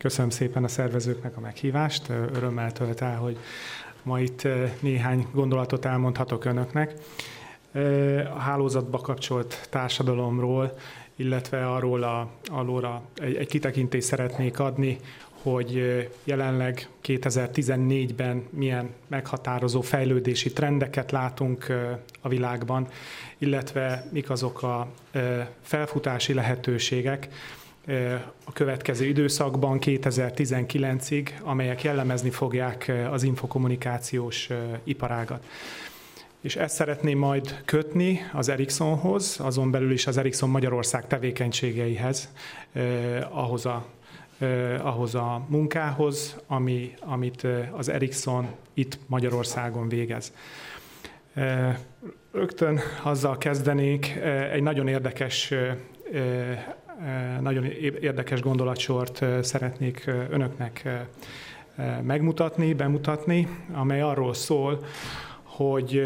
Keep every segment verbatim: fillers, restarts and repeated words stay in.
Köszönöm szépen a szervezőknek a meghívást. Örömmel tölt el, hogy ma itt néhány gondolatot elmondhatok önöknek. A hálózatba kapcsolt társadalomról, illetve arról a, arról a, egy, egy kitekintést szeretnék adni, hogy jelenleg kétezer-tizennégyben milyen meghatározó fejlődési trendeket látunk a világban, illetve mik azok a felfutási lehetőségek a következő időszakban, kétezer-tizenkilencig, amelyek jellemezni fogják az infokommunikációs iparágat. És ezt szeretném majd kötni az Ericssonhoz, azon belül is az Ericsson Magyarország tevékenységeihez, eh, ahhoz, a, eh, ahhoz a munkához, ami, amit az Ericsson itt Magyarországon végez. Eh, rögtön azzal kezdenék, eh, egy nagyon érdekes, eh, eh, nagyon érdekes gondolatsort eh, szeretnék önöknek eh, megmutatni, bemutatni, amely arról szól, hogy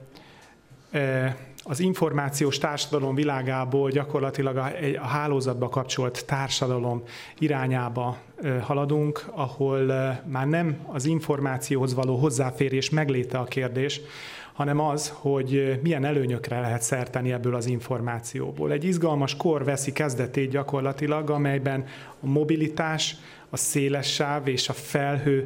az információs társadalom világából gyakorlatilag a hálózatba kapcsolt társadalom irányába haladunk, ahol már nem az információhoz való hozzáférés megléte a kérdés, hanem az, hogy milyen előnyökre lehet szert tenni ebből az információból. Egy izgalmas kor veszi kezdetét gyakorlatilag, amelyben a mobilitás, a széles sáv és a felhő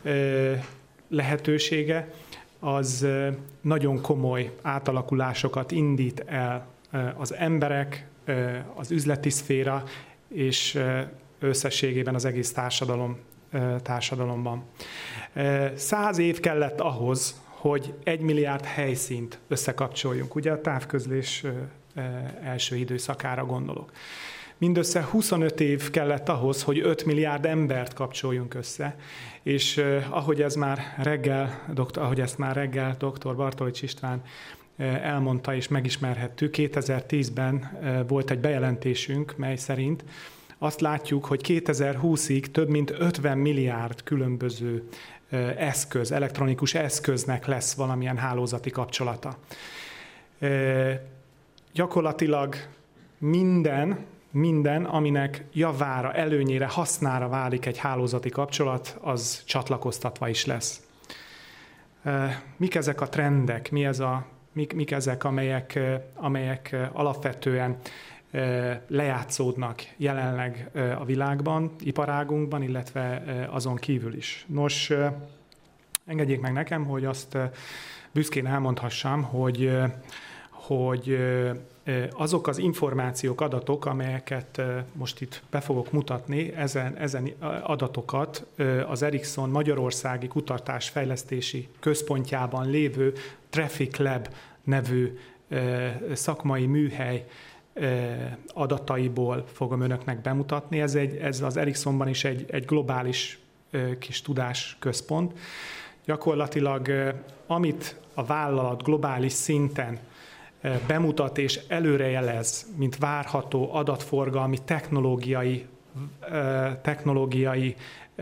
lehetősége az nagyon komoly átalakulásokat indít el az emberek, az üzleti szféra és összességében az egész társadalom, társadalomban. Száz év kellett ahhoz, hogy egy milliárd helyszínt összekapcsoljunk. Ugye a távközlés első időszakára gondolok. Mindössze huszonöt év kellett ahhoz, hogy öt milliárd embert kapcsoljunk össze, és eh, ahogy, ez már reggel, doktor, ahogy ezt már reggel doktor Bartolcs István eh, elmondta és megismerhettük, kétezer-tízben eh, volt egy bejelentésünk, mely szerint azt látjuk, hogy kétezer-húszig több mint ötven milliárd különböző eh, eszköz, elektronikus eszköznek lesz valamilyen hálózati kapcsolata. Eh, gyakorlatilag minden, Minden, aminek javára, előnyére, hasznára válik egy hálózati kapcsolat, az csatlakoztatva is lesz. Mik ezek a trendek, mi ez a, mik, mik ezek, amelyek, amelyek alapvetően lejátszódnak jelenleg a világban, iparágunkban, illetve azon kívül is. Nos, engedjék meg nekem, hogy azt büszkén elmondhassam, hogy, hogy azok az információk, adatok, amelyeket most itt be fogok mutatni, ezen, ezen adatokat az Ericsson Magyarországi Kutatásfejlesztési Központjában lévő Traffic Lab nevű szakmai műhely adataiból fogom önöknek bemutatni. Ez, egy, ez az Ericssonban is egy, egy globális kis tudásközpont. Gyakorlatilag amit a vállalat globális szinten bemutat és előrejelez, mint várható adatforgalmi, technológiai, technológiai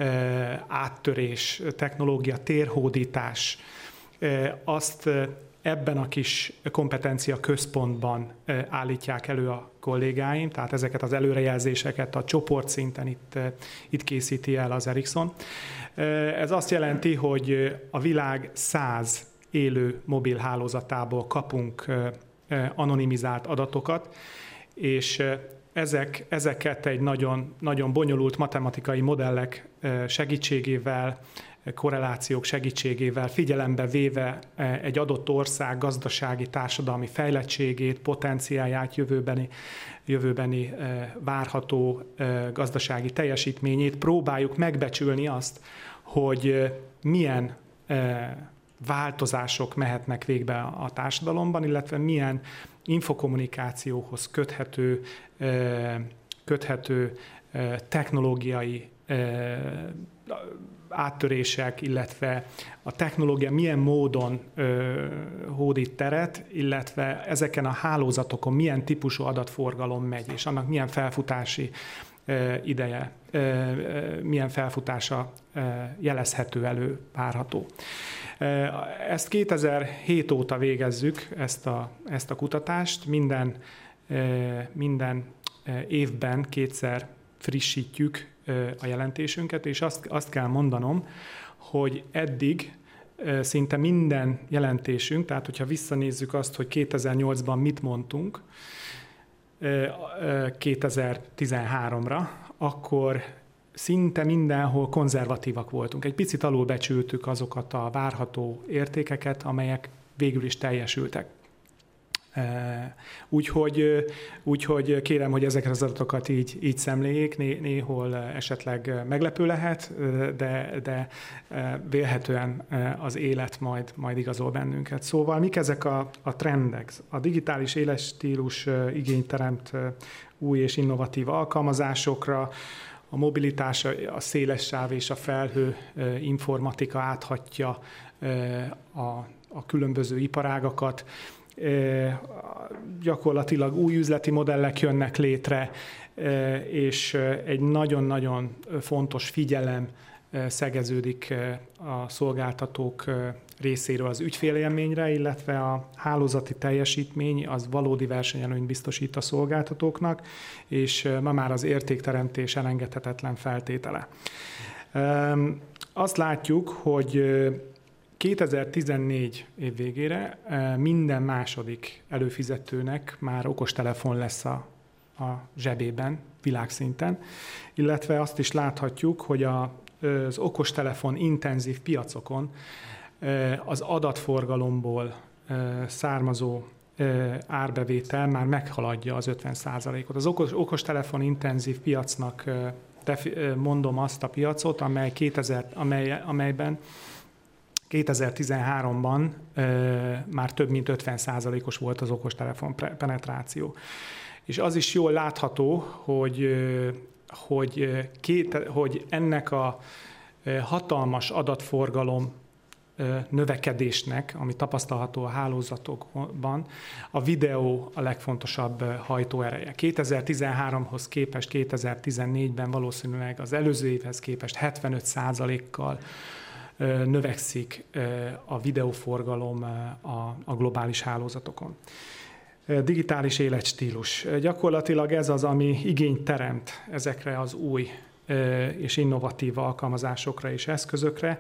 áttörés, technológia térhódítás, azt ebben a kis kompetencia központban állítják elő a kollégáim, tehát ezeket az előrejelzéseket a csoportszinten itt, itt készíti el az Ericsson. Ez azt jelenti, hogy a világ száz élő mobil hálózatából kapunk anonimizált adatokat, és ezek, ezeket egy nagyon, nagyon bonyolult matematikai modellek segítségével, korrelációk segítségével figyelembe véve egy adott ország gazdasági, társadalmi fejlettségét, potenciáját, jövőbeni, jövőbeni várható gazdasági teljesítményét próbáljuk megbecsülni azt, hogy milyen változások mehetnek végbe a társadalomban, illetve milyen infokommunikációhoz köthető, köthető technológiai áttörések, illetve a technológia milyen módon hódít teret, illetve ezeken a hálózatokon milyen típusú adatforgalom megy, és annak milyen felfutási ideje, milyen felfutása jelezhető elő, várható. Ezt kétezer-hét óta végezzük, ezt a, ezt a kutatást, minden, minden évben kétszer frissítjük a jelentésünket, és azt, azt kell mondanom, hogy eddig szinte minden jelentésünk, tehát hogyha visszanézzük azt, hogy kétezer-nyolcban mit mondtunk kétezer-tizenháromra, akkor szinte mindenhol konzervatívak voltunk. Egy picit alulbecsültük azokat a várható értékeket, amelyek végül is teljesültek. Úgyhogy, úgyhogy kérem, hogy ezeket az adatokat így, így szemléljék, né, néhol esetleg meglepő lehet, de, de vélhetően az élet majd, majd igazol bennünket. Szóval mik ezek a, a trendek? A digitális életstílus igényt teremt új és innovatív alkalmazásokra, a mobilitás, a széles sáv és a felhő informatika áthatja a, a különböző iparágakat, gyakorlatilag új üzleti modellek jönnek létre, és egy nagyon-nagyon fontos figyelem szegeződik a szolgáltatók részéről az ügyfélélményre, illetve a hálózati teljesítmény az valódi versenyelőnyt biztosít a szolgáltatóknak, és ma már az értékteremtés elengedhetetlen feltétele. Azt látjuk, hogy kétezer-tizennégy év végére minden második előfizetőnek már okostelefon lesz a, a zsebében, világszinten, illetve azt is láthatjuk, hogy a, az okostelefon intenzív piacokon az adatforgalomból származó árbevétel már meghaladja az ötven százalékot. Az okos, okostelefon intenzív piacnak mondom azt a piacot, amely kétezer, amely, amelyben kétezer-tizenháromban e, már több mint ötven százalékos volt az okostelefon penetráció. És az is jól látható, hogy, hogy, két, hogy ennek a hatalmas adatforgalom növekedésnek, ami tapasztalható a hálózatokban, a videó a legfontosabb hajtóereje. kétezer-tizenháromhoz képest kétezer-tizennégyben valószínűleg az előző évhez képest hetvenöt százalékkal növekszik a videóforgalom a globális hálózatokon. Digitális életstílus. Gyakorlatilag ez az, ami igényt teremt ezekre az új és innovatív alkalmazásokra és eszközökre.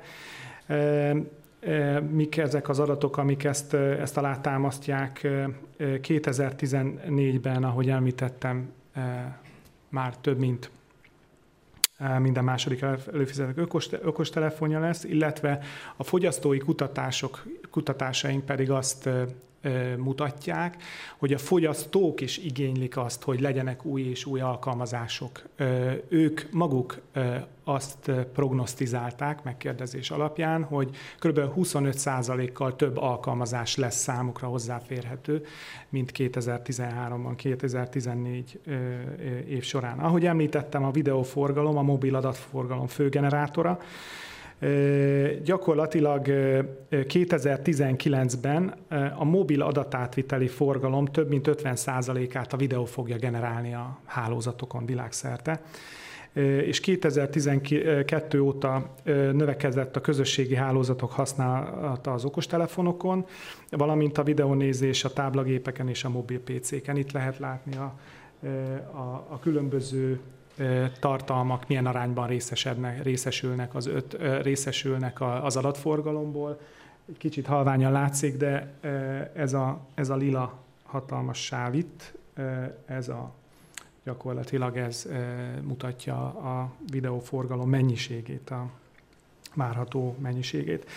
Mik ezek az adatok, amik ezt, ezt alátámasztják? kétezer-tizennégyben, ahogy említettem, már több mint minden második előfizetők okos, okostelefonja lesz, illetve a fogyasztói kutatások, kutatásaink pedig azt e, e, mutatják, hogy a fogyasztók is igénylik azt, hogy legyenek új és új alkalmazások. E, ők maguk e, azt prognosztizálták megkérdezés alapján, hogy kb. huszonöt százalékkal több alkalmazás lesz számukra hozzáférhető, mint kétezer-tizenháromban, kétezer-tizennégy e, év során. Ahogy említettem, a videóforgalom, a mobil adatforgalom főgenerátora. Gyakorlatilag kétezer-tizenkilencben a mobil adatátviteli forgalom több mint ötven százalékát a videó fogja generálni a hálózatokon világszerte. És kétezer-tizenkettő óta növekedett a közösségi hálózatok használata az okostelefonokon, valamint a videónézés a táblagépeken és a mobil pé céken. Itt lehet látni a, a, a különböző tartalmak milyen arányban részesednek, részesülnek, az öt, részesülnek az adatforgalomból. Egy kicsit halványan látszik, de ez a, ez a lila hatalmas sáv itt, ez a, gyakorlatilag ez mutatja a videóforgalom mennyiségét, a várható mennyiségét.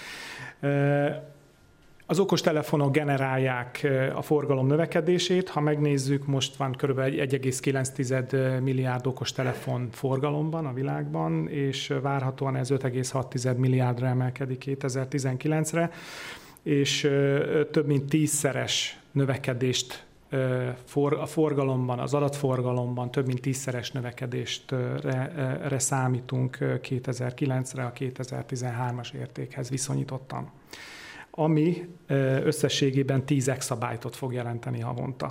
Az okostelefonok generálják a forgalom növekedését. Ha megnézzük, most van kb. egy egész kilenc milliárd okostelefon forgalomban a világban, és várhatóan ez öt egész hat milliárdra emelkedik kétezer-tizenkilencre, és több mint tízszeres növekedést a forgalomban, az adatforgalomban több mint tízszeres növekedést re számítunk kétezer-kilencre a kétezer-tizenhármas értékhez viszonyítottan, ami összességében tíz exabájtot fog jelenteni havonta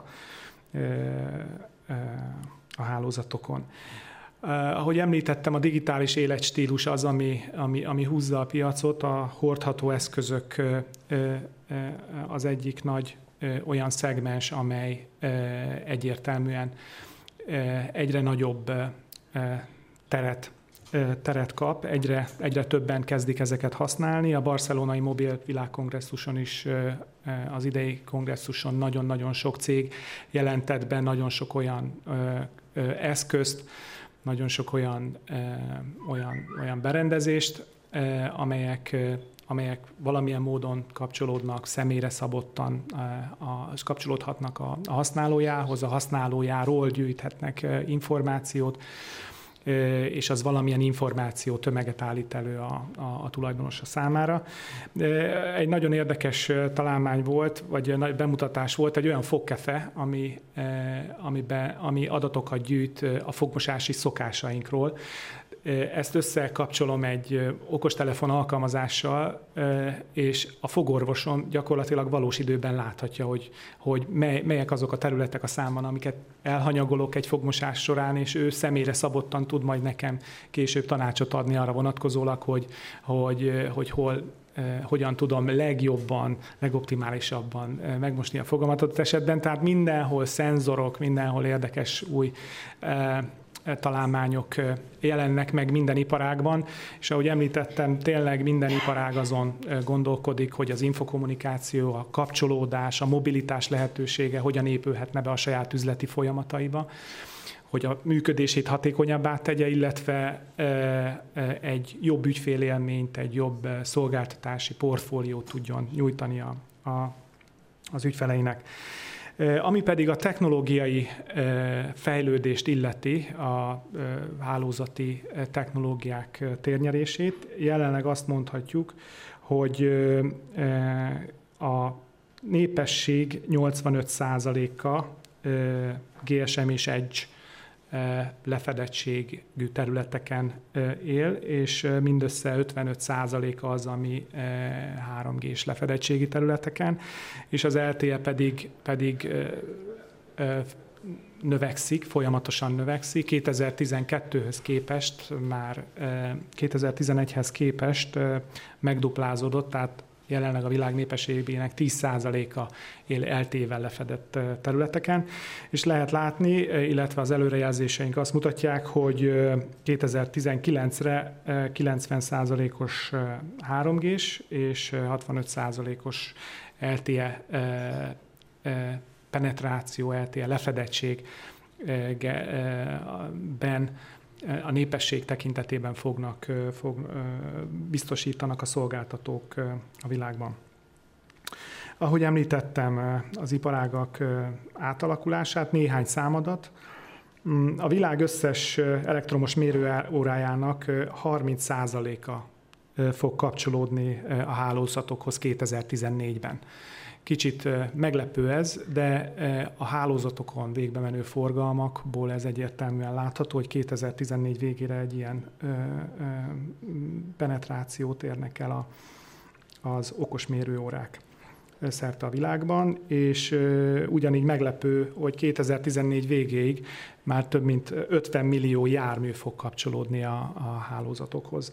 a hálózatokon. Ahogy említettem, a digitális életstílus az, ami, ami, ami húzza a piacot, a hordható eszközök az egyik nagy olyan szegmens, amely egyértelműen egyre nagyobb teret, teret kap, egyre, egyre többen kezdik ezeket használni. A barcelonai mobil világkongresszuson is, az idei kongresszuson nagyon-nagyon sok cég jelentett be nagyon sok olyan eszközt, nagyon sok olyan, olyan, olyan berendezést, amelyek, amelyek valamilyen módon kapcsolódnak személyre szabottan, a, kapcsolódhatnak a, a használójához, a használójáról gyűjthetnek információt, és az valamilyen információ tömeget állít elő a, a, a tulajdonosa számára. Egy nagyon érdekes találmány volt, vagy bemutatás volt, egy olyan fogkefe, ami, amiben, ami adatokat gyűjt a fogmosási szokásainkról. Ezt összekapcsolom egy okostelefon alkalmazással, és a fogorvosom gyakorlatilag valós időben láthatja, hogy, hogy melyek azok a területek a számban, amiket elhanyagolok egy fogmosás során, és ő személyre szabottan tud majd nekem később tanácsot adni arra vonatkozólag, hogy, hogy, hogy hol, hogyan tudom legjobban, legoptimálisabban megmosni a fogamat adott esetben. Tehát mindenhol szenzorok, mindenhol érdekes új találmányok jelennek meg minden iparágban, és ahogy említettem, tényleg minden iparág azon gondolkodik, hogy az infokommunikáció, a kapcsolódás, a mobilitás lehetősége hogyan épülhetne be a saját üzleti folyamataiba, hogy a működését hatékonyabbá tegye, illetve egy jobb ügyfélélményt, egy jobb szolgáltatási portfóliót tudjon nyújtani a, a, az ügyfeleinek. Ami pedig a technológiai fejlődést illeti, a hálózati technológiák térnyerését, jelenleg azt mondhatjuk, hogy a népesség nyolcvanöt százaléka gé es em és Edge lefedettségű területeken él, és mindössze ötvenöt százaléka az, ami három gés lefedettségi területeken, és az el té e pedig, pedig növekszik, folyamatosan növekszik. kétezer-tizenkettőhöz képest már kétezer-tizenegyhez képest megduplázódott, tehát jelenleg a világ népességének tíz százaléka él el té é-vel lefedett területeken, és lehet látni, illetve az előrejelzéseink azt mutatják, hogy kétezer-tizenkilencre kilencven százalékos három gés és hatvanöt százalékos el té é penetráció, el té é lefedettségben a népesség tekintetében fognak, fog, biztosítanak a szolgáltatók a világban. Ahogy említettem, az iparágak átalakulását, néhány számadat. A világ összes elektromos mérőórájának harminc százaléka fog kapcsolódni a hálózatokhoz kétezer-tizennégyben. Kicsit meglepő ez, de a hálózatokon végbe menő forgalmakból ez egyértelműen látható, hogy kétezer-tizennégy végére egy ilyen penetrációt érnek el a, az okos mérőórák szerte a világban, és ugyanígy meglepő, hogy kétezer-tizennégy végéig már több mint ötven millió jármű fog kapcsolódni a, a hálózatokhoz.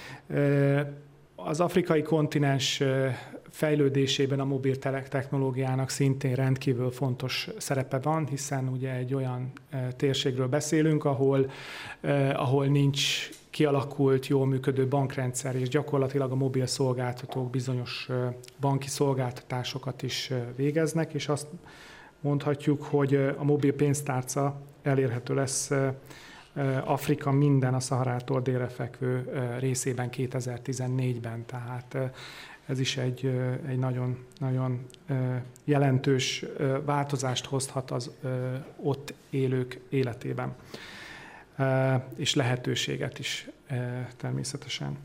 Az afrikai kontinens fejlődésében a mobil technológiának szintén rendkívül fontos szerepe van, hiszen ugye egy olyan térségről beszélünk, ahol, ahol nincs kialakult, jól működő bankrendszer, és gyakorlatilag a mobil szolgáltatók bizonyos banki szolgáltatásokat is végeznek, és azt mondhatjuk, hogy a mobil pénztárca elérhető lesz Afrika minden a Szaharától délre fekvő részében kétezer-tizennégyben, tehát ez is egy, egy nagyon, nagyon jelentős változást hozhat az ott élők életében, és lehetőséget is természetesen.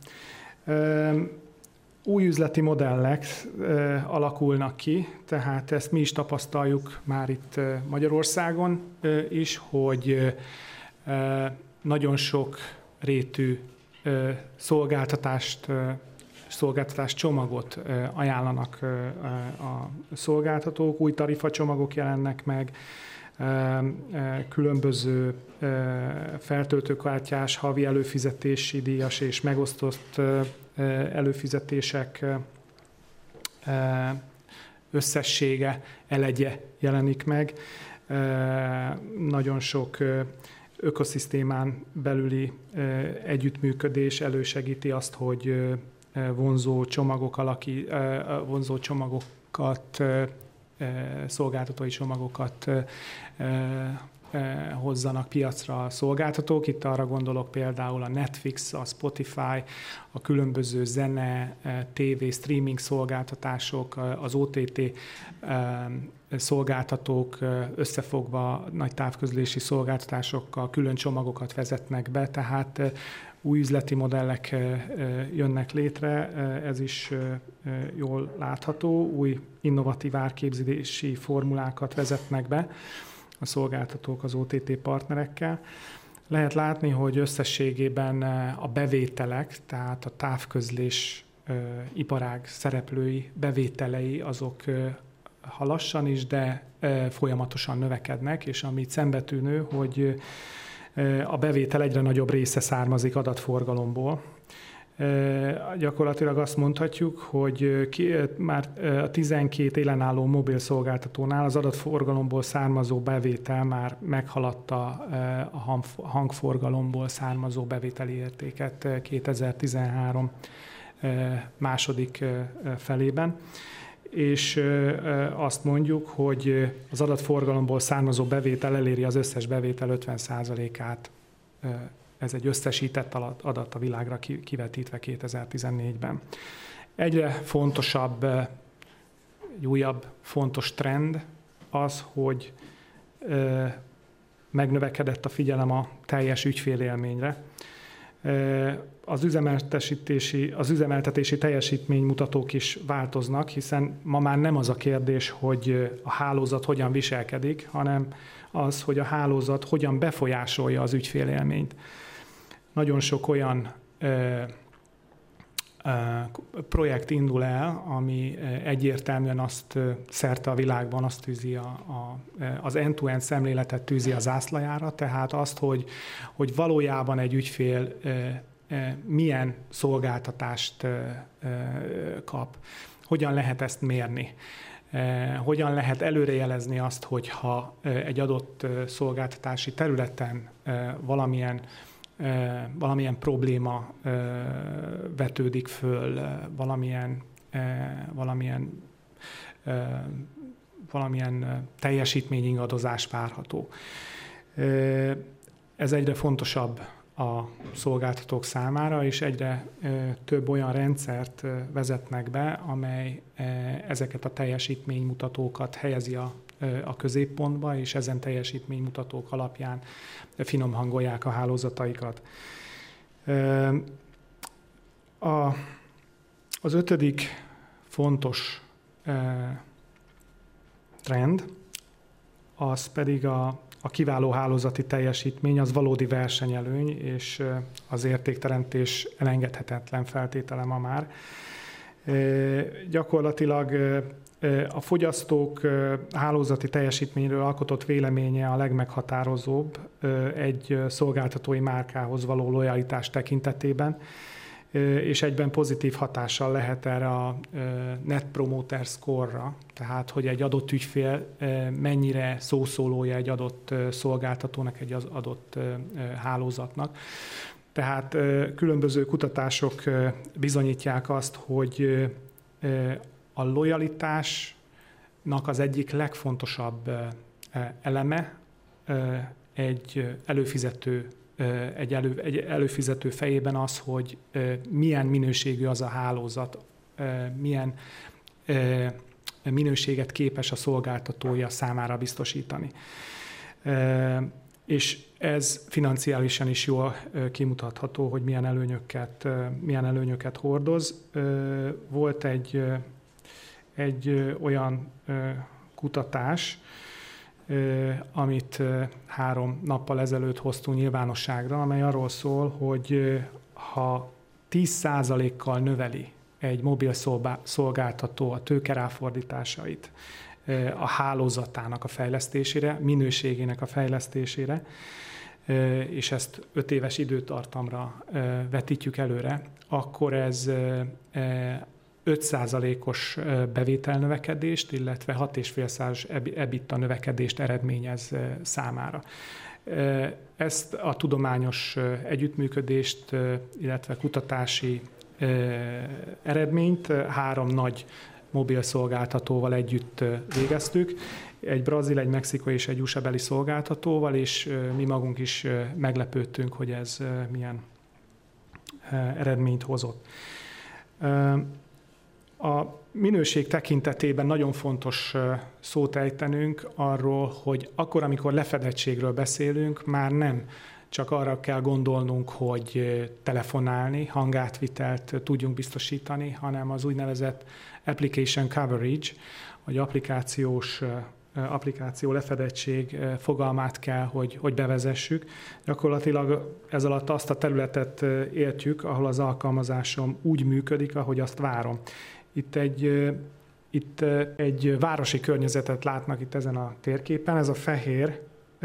Új üzleti modellek alakulnak ki, tehát ezt mi is tapasztaljuk már itt Magyarországon is, hogy nagyon sok rétű szolgáltatást, szolgáltatás csomagot ajánlanak a szolgáltatók, új tarifacsomagok jelennek meg, különböző feltöltőkártyás, havi előfizetési díjas és megosztott előfizetések összessége, elegye jelenik meg. Nagyon sok ökoszisztémán belüli együttműködés elősegíti azt, hogy vonzó csomagok alaki, vonzó csomagokat, szolgáltatói csomagokat hozzanak piacra a szolgáltatók. Itt arra gondolok például a Netflix, a Spotify, a különböző zene, tévé, streaming szolgáltatások, az o té té szolgáltatók összefogva nagy távközlési szolgáltatásokkal külön csomagokat vezetnek be, tehát új üzleti modellek jönnek létre, ez is jól látható, új innovatív árképzési formulákat vezetnek be a szolgáltatók az o té té partnerekkel. Lehet látni, hogy összességében a bevételek, tehát a távközlés iparág szereplői bevételei azok ha lassan is, de folyamatosan növekednek, és amit szembetűnő, hogy a bevétel egyre nagyobb része származik adatforgalomból. Gyakorlatilag azt mondhatjuk, hogy ki, már a tizenkét élenálló mobil szolgáltatónál az adatforgalomból származó bevétel már meghaladta a hangforgalomból származó bevételi értéket kétezer-tizenhárom második felében. És azt mondjuk, hogy az adatforgalomból származó bevétel eléri az összes bevétel ötven százalékát. Ez egy összesített adat a világra kivetítve kétezer-tizennégyben. Egyre fontosabb, egy újabb fontos trend az, hogy megnövekedett a figyelem a teljes ügyfélélményre. Az üzemeltetési, az üzemeltetési teljesítménymutatók is változnak, hiszen ma már nem az a kérdés, hogy a hálózat hogyan viselkedik, hanem az, hogy a hálózat hogyan befolyásolja az ügyfélélményt. Nagyon sok olyan ö, ö, projekt indul el, ami egyértelműen azt szerte a világban azt tűzi, a, a, az end-to-end szemléletet tűzi a zászlajára, tehát azt, hogy, hogy valójában egy ügyfél ö, ö, milyen szolgáltatást ö, ö, kap, hogyan lehet ezt mérni. Hogyan lehet előrejelezni azt, hogyha egy adott szolgáltatási területen valamilyen, valamilyen probléma vetődik föl, valamilyen, valamilyen, valamilyen teljesítményingadozás várható. Ez egyre fontosabb a szolgáltatók számára, és egyre több olyan rendszert vezetnek be, amely ezeket a teljesítménymutatókat helyezi a, a középpontba, és ezen teljesítménymutatók alapján finomhangolják a hálózataikat. A, az ötödik fontos trend, az pedig a A kiváló hálózati teljesítmény az valódi versenyelőny, és az értékteremtés elengedhetetlen feltétele ma már. Gyakorlatilag a fogyasztók hálózati teljesítményről alkotott véleménye a legmeghatározóbb egy szolgáltatói márkához való lojalitás tekintetében, és egyben pozitív hatással lehet erre a Net Promoter Score-ra, tehát hogy egy adott ügyfél mennyire szószólója egy adott szolgáltatónak, egy adott hálózatnak. Tehát különböző kutatások bizonyítják azt, hogy a lojalitásnak az egyik legfontosabb eleme egy előfizető Egy, elő, egy előfizető fejében az, hogy milyen minőségű az a hálózat, milyen minőséget képes a szolgáltatója számára biztosítani. És ez financiálisan is jól kimutatható, hogy milyen előnyöket, milyen előnyöket hordoz. Volt egy, egy olyan kutatás, amit három nappal ezelőtt hoztunk nyilvánosságra, amely arról szól, hogy ha tíz százalékkal növeli egy mobil szolgáltató a tőkeráfordításait a hálózatának a fejlesztésére, minőségének a fejlesztésére, és ezt öt éves időtartamra vetítjük előre, akkor ez öt százalékos bevételnövekedést, illetve hat egész öt százalékos EBITDA növekedést eredményez számára. Ezt a tudományos együttműködést, illetve kutatási eredményt három nagy mobil szolgáltatóval együtt végeztük. Egy brazil, egy mexikai és egy u es á-beli szolgáltatóval, és mi magunk is meglepődtünk, hogy ez milyen eredményt hozott. A minőség tekintetében nagyon fontos szót ejtenünk arról, hogy akkor, amikor lefedettségről beszélünk, már nem csak arra kell gondolnunk, hogy telefonálni, hangátvitelt tudjunk biztosítani, hanem az úgynevezett application coverage, vagy applikációs applikáció lefedettség fogalmát kell, hogy, hogy bevezessük. Gyakorlatilag ez alatt azt a területet értjük, ahol az alkalmazásom úgy működik, ahogy azt várom. Itt egy, itt egy városi környezetet látnak itt ezen a térképen, ez a fehér,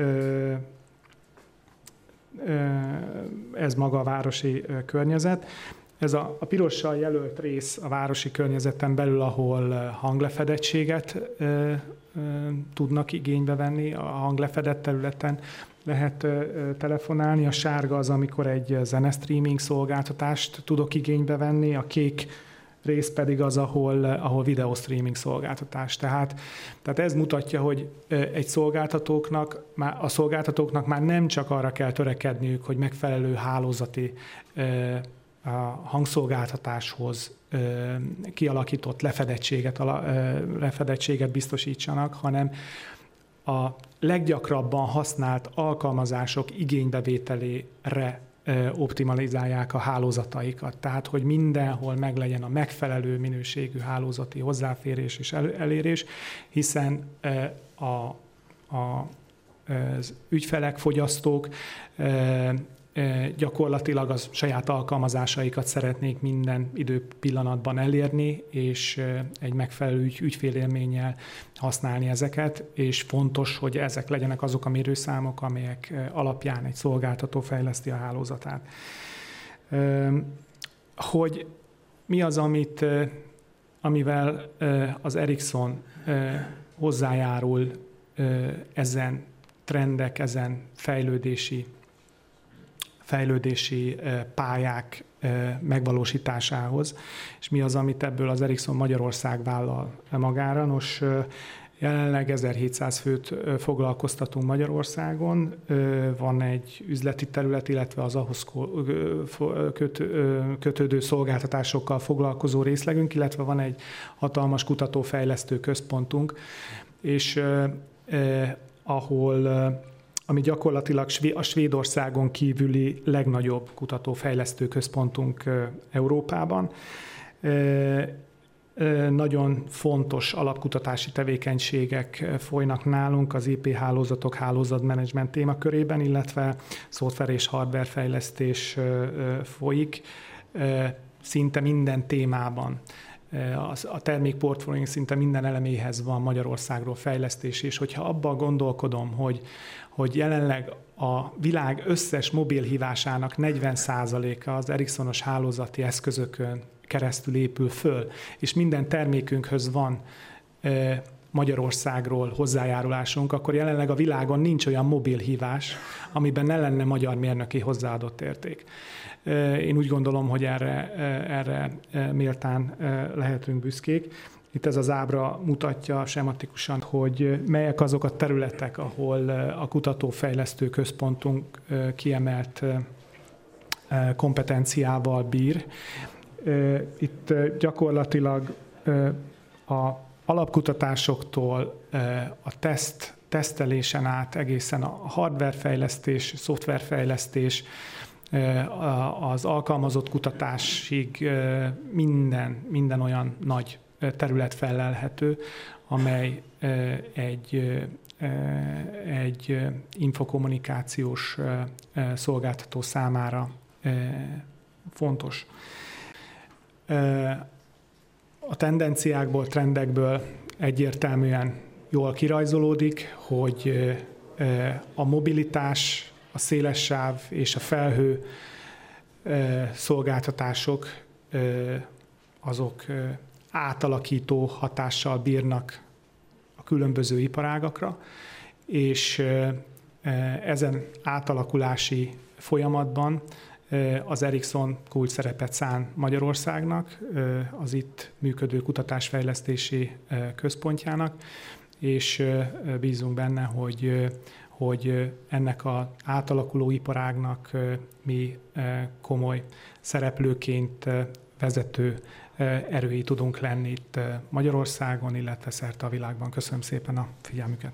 ez maga a városi környezet. Ez a, a pirossal jelölt rész a városi környezeten belül, ahol hanglefedettséget e, e, tudnak igénybe venni, a hanglefedett területen lehet e, telefonálni. A sárga az, amikor egy zenestreaming szolgáltatást tudok igénybe venni, a kék rész pedig az, ahol, ahol videostreaming szolgáltatás. Tehát, tehát ez mutatja, hogy egy szolgáltatóknak, a szolgáltatóknak már nem csak arra kell törekedniük, hogy megfelelő hálózati a hangszolgáltatáshoz kialakított lefedettséget, lefedettséget biztosítsanak, hanem a leggyakrabban használt alkalmazások igénybevételére optimalizálják a hálózataikat. Tehát, hogy mindenhol meglegyen a megfelelő minőségű hálózati hozzáférés és elérés, hiszen a, a, az ügyfelek, fogyasztók gyakorlatilag az saját alkalmazásaikat szeretnék minden időpillanatban elérni, és egy megfelelő ügy, ügyfélélménnyel használni ezeket, és fontos, hogy ezek legyenek azok a mérőszámok, amelyek alapján egy szolgáltató fejleszti a hálózatát. Hogy mi az, amit, amivel az Ericsson hozzájárul ezen trendek, ezen fejlődési fejlődési pályák megvalósításához, és mi az, amit ebből az Ericsson Magyarország vállal magára. Nos, jelenleg ezerhétszáz főt foglalkoztatunk Magyarországon, van egy üzleti terület, illetve az ahhoz kötődő szolgáltatásokkal foglalkozó részlegünk, illetve van egy hatalmas kutatófejlesztő központunk, és ahol ami gyakorlatilag a Svédországon kívüli legnagyobb kutatófejlesztő központunk Európában. Nagyon fontos alapkutatási tevékenységek folynak nálunk az i pé hálózatok, hálózatmenedzsment témakörében, illetve szoftver és hardware fejlesztés folyik szinte minden témában. A termékportfóliónk szinte minden eleméhez van Magyarországról fejlesztés, és hogyha abban gondolkodom, hogy, hogy jelenleg a világ összes mobilhívásának negyven százaléka az Ericssonos hálózati eszközökön keresztül épül föl, és minden termékünkhöz van Magyarországról hozzájárulásunk, akkor jelenleg a világon nincs olyan mobilhívás, amiben ne lenne magyar mérnöki hozzáadott érték. Én úgy gondolom, hogy erre, erre méltán lehetünk büszkék. Itt ez az ábra mutatja sematikusan, hogy melyek azok a területek, ahol a kutatófejlesztő központunk kiemelt kompetenciával bír. Itt gyakorlatilag a alapkutatásoktól a teszt, tesztelésen át egészen a hardwarefejlesztés, szoftverfejlesztés, az alkalmazott kutatásig minden, minden olyan nagy terület felelhető, amely egy, egy infokommunikációs szolgáltató számára fontos. A tendenciákból, trendekből egyértelműen jól kirajzolódik, hogy a mobilitás, a széles sáv és a felhő szolgáltatások azok átalakító hatással bírnak a különböző iparágakra, és Ezen átalakulási folyamatban az Ericsson kulcs szerepet szán Magyarországnak, az itt működő kutatásfejlesztési központjának, és bízunk benne, hogy, hogy ennek az átalakuló iparágnak mi komoly szereplőként vezető erői tudunk lenni itt Magyarországon, illetve szerte a világban. Köszönöm szépen a figyelmüket!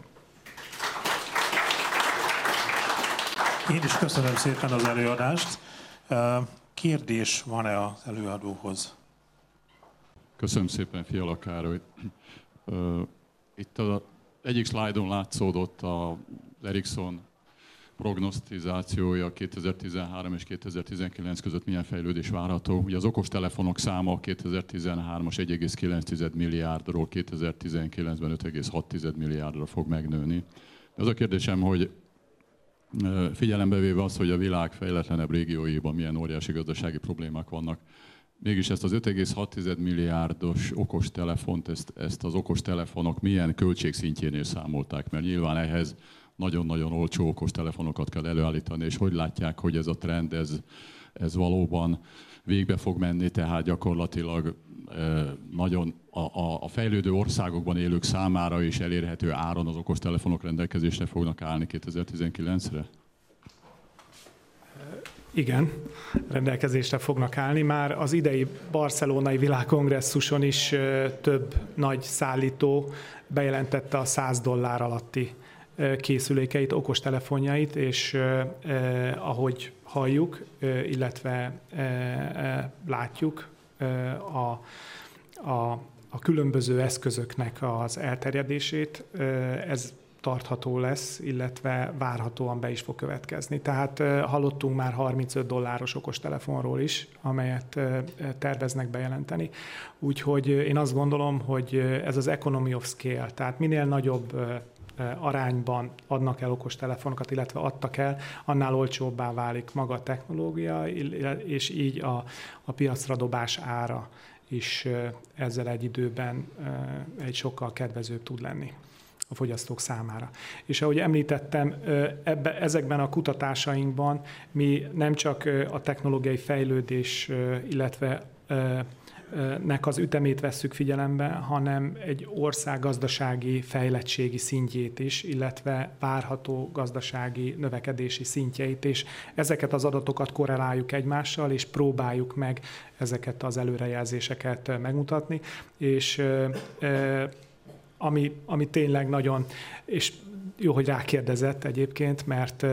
Én is köszönöm szépen az előadást. Kérdés van-e az előadóhoz? Köszönöm szépen, Fiala Károly. Itt az egyik szlájdon látszódott az Ericsson prognosztizációja kétezer-tizenhárom és kétezer-tizenkilenc között milyen fejlődés várható. Ugye az okostelefonok száma kétezer-tizenhármas egy egész kilenc milliárdról kétezer-tizenkilencben öt egész hat milliárdra fog megnőni. Az a kérdésem, hogy figyelembe véve azt, hogy a világ fejletlenebb régióiban milyen óriási gazdasági problémák vannak, mégis ezt az öt egész hat milliárdos okostelefont, ezt, ezt az okostelefonok milyen költségszintjénél számolták, mert nyilván ehhez nagyon-nagyon olcsó okostelefonokat kell előállítani, és hogy látják, hogy ez a trend, ez, ez valóban végbe fog menni, tehát gyakorlatilag nagyon a, a, a fejlődő országokban élők számára is elérhető áron az okostelefonok rendelkezésre fognak állni kétezer-tizenkilencre? Igen, rendelkezésre fognak állni. Már az idei barcelonai világkongresszuson is több nagy szállító bejelentette a száz dollár alatti készülékeit, okostelefonjait, és eh, ahogy halljuk, eh, illetve eh, eh, látjuk, eh, a, a, a különböző eszközöknek az elterjedését, eh, ez tartható lesz, illetve várhatóan be is fog következni. Tehát eh, hallottunk már harmincöt dolláros okostelefonról is, amelyet eh, terveznek bejelenteni. Úgyhogy én azt gondolom, hogy ez az economy of scale, tehát minél nagyobb eh, arányban adnak el okostelefonokat, illetve adtak el, annál olcsóbbá válik maga a technológia, és így a, a piacra dobás ára is ezzel egy időben egy sokkal kedvezőbb tud lenni a fogyasztók számára. És ahogy említettem, ebbe, ezekben a kutatásainkban mi nem csak a technológiai fejlődés, illetve nek az ütemét vesszük figyelembe, hanem egy ország gazdasági fejlettségi szintjét is, illetve várható gazdasági növekedési szintjeit, és ezeket az adatokat korreláljuk egymással, és próbáljuk meg ezeket az előrejelzéseket megmutatni, és ami, ami tényleg nagyon, és jó, hogy rákérdezett egyébként, mert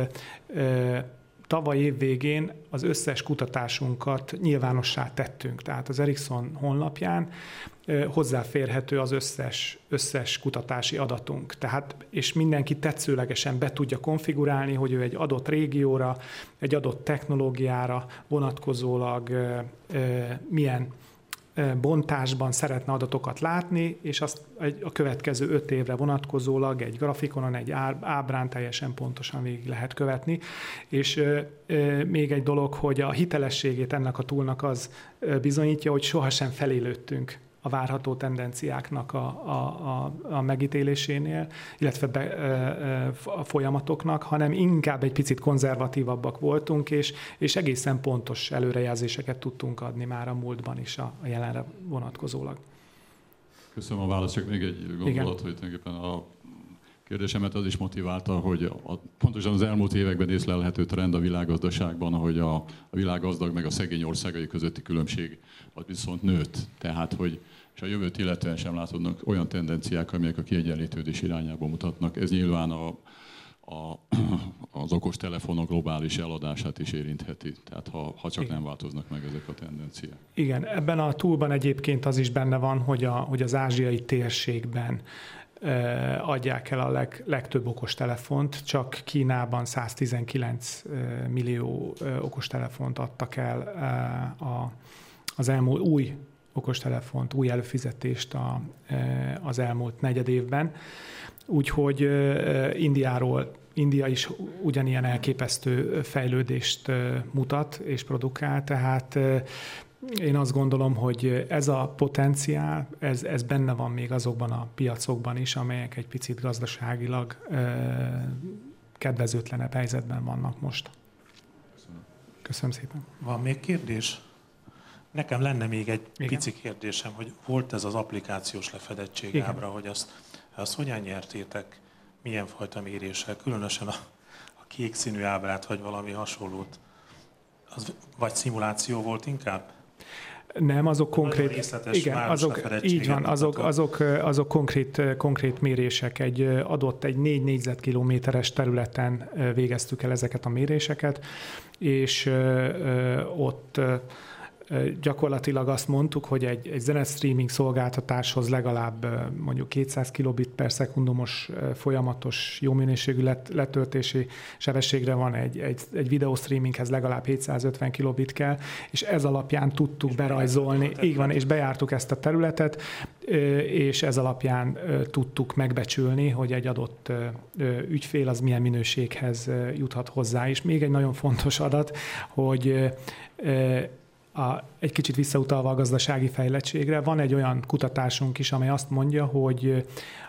tavaly év végén az összes kutatásunkat nyilvánossá tettünk. Tehát az Ericsson honlapján hozzáférhető az összes, összes kutatási adatunk. Tehát, és mindenki tetszőlegesen be tudja konfigurálni, hogy ő egy adott régióra, egy adott technológiára vonatkozólag milyen bontásban szeretne adatokat látni, és azt a következő öt évre vonatkozólag egy grafikonon, egy ábrán teljesen pontosan végig lehet követni. És még egy dolog, hogy a hitelességét ennek a toolnak az bizonyítja, hogy sohasem felélődtünk a várható tendenciáknak a, a, a, a megítélésénél, illetve be, a folyamatoknak, hanem inkább egy picit konzervatívabbak voltunk, és, és egészen pontos előrejelzéseket tudtunk adni már a múltban is a, a jelenre vonatkozólag. Köszönöm a választ, csak még egy gondolat, igen, hogy tulajdonképpen a kérdésemet az is motiválta, hogy a, pontosan az elmúlt években észlelhető trend a világgazdaságban, hogy a, a világ gazdag meg a szegény országai közötti különbség az viszont nőtt. Tehát, hogy és a jövőt illetően sem látodnak olyan tendenciák, amelyek a kiegyenlítődés irányába mutatnak. Ez nyilván a, a, az okostelefonok globális eladását is érintheti, tehát ha, ha csak igen, nem változnak meg ezek a tendenciák. Igen, ebben a túlban egyébként az is benne van, hogy, a, hogy az ázsiai térségben adják el a leg, legtöbb okostelefont, csak Kínában száztizenkilenc millió okostelefont adtak el a, az elmúlt új okostelefont, új előfizetést a, az elmúlt negyed évben. Úgyhogy Indiáról, India is ugyanilyen elképesztő fejlődést mutat és produkál, tehát én azt gondolom, hogy ez a potenciál, ez, ez benne van még azokban a piacokban is, amelyek egy picit gazdaságilag legkedvezőtlenebb helyzetben vannak most. Köszönöm, Köszönöm szépen. Van még kérdés? Nekem lenne még egy Igen. pici kérdésem, hogy volt ez az applikációs lefedettség Igen. ábra, hogy azt, azt hogyan nyertétek, milyen fajta méréssel, különösen a, a kék színű ábrát, vagy valami hasonlót. Az, vagy szimuláció volt inkább? Nem, azok konkrét, részletes igen, azok, így van, azok, azok, azok konkrét, konkrét mérések. Egy adott, egy négy négyzetkilométeres területen végeztük el ezeket a méréseket, és ott gyakorlatilag azt mondtuk, hogy egy, egy zenestreaming szolgáltatáshoz legalább mondjuk kétszáz kilobit per szekundumos folyamatos jó minőségű let, letöltési sebességre van, egy, egy, egy videostreaminghez legalább hétszázötven kilobit kell, és ez alapján tudtuk és berajzolni, így van, és bejártuk ezt a területet, és ez alapján tudtuk megbecsülni, hogy egy adott ügyfél az milyen minőséghez juthat hozzá. És még egy nagyon fontos adat, hogy A, egy kicsit visszautalva a gazdasági fejlettségre, van egy olyan kutatásunk is, amely azt mondja, hogy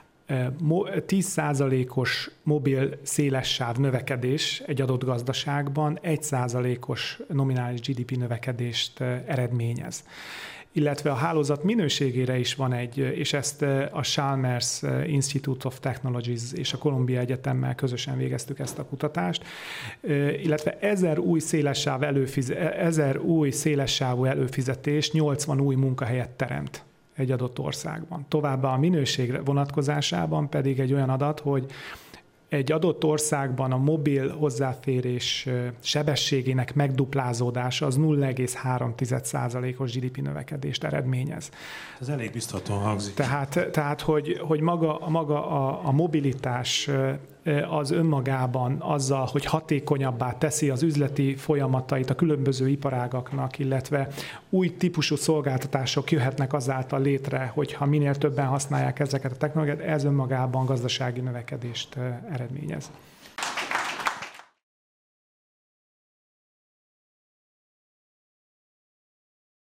tíz százalékos mobil szélessáv növekedés egy adott gazdaságban egy százalékos nominális gé dé pé növekedést eredményez. Illetve a hálózat minőségére is van egy, és ezt a Chalmers Institute of Technologies és a Columbia Egyetemmel közösen végeztük ezt a kutatást, illetve ezer új szélessáv előfiz- ezer új szélessávú előfizetés nyolcvan új munkahelyet teremt egy adott országban. Továbbá a minőség vonatkozásában pedig egy olyan adat, hogy egy adott országban a mobil hozzáférés sebességének megduplázódása az nulla egész három százalékos gé dé pé növekedést eredményez. Ez elég biztatóan hangzik. Tehát, tehát hogy, hogy maga, maga a, a mobilitás az önmagában azzal, hogy hatékonyabbá teszi az üzleti folyamatait a különböző iparágaknak, illetve új típusú szolgáltatások jöhetnek azáltal létre, hogyha minél többen használják ezeket a technológiát, ez önmagában gazdasági növekedést eredményez.